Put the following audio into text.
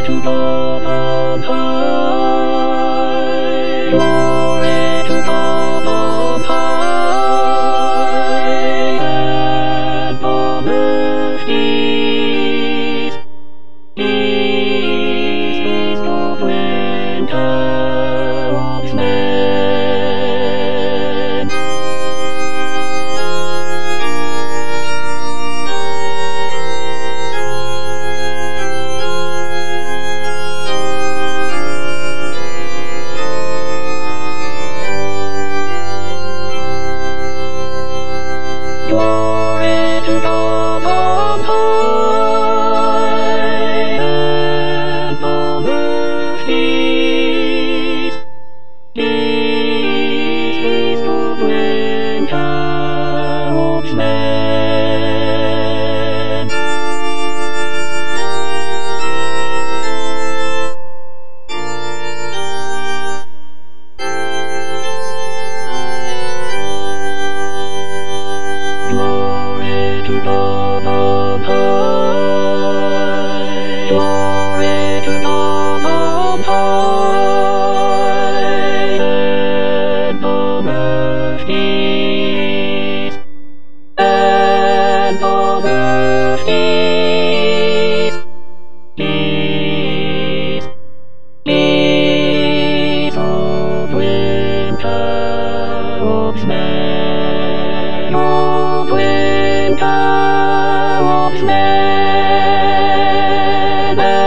to go on high. Glory to God on high. And on earth peace, peace of winter of men. Glory to God on high, and on earth peace, peace of winter of men. Glory to God on high. Glory to God on high. And on earth peace. And on earth peace. Peace. Peace of winter of men. Of winter of men.